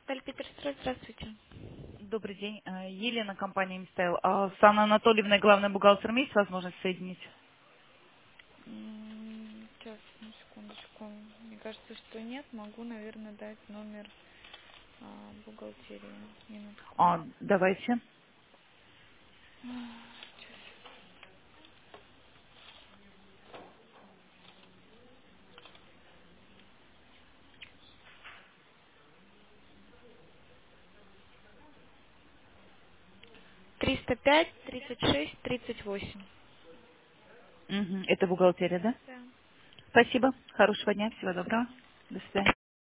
Петерстрой, здравствуйте. Добрый день. Елена, компания «Мистайл». С Анной Анатольевной, главный бухгалтер, есть возможность соединить? Сейчас, одну секундочку. Мне кажется, что нет. Могу, наверное, дать номер бухгалтерии. Минутку. Давайте. Сейчас. 305 36 38. Это бухгалтерия, да? Да. Спасибо. Хорошего дня. Всего До доброго. свидания. До свидания.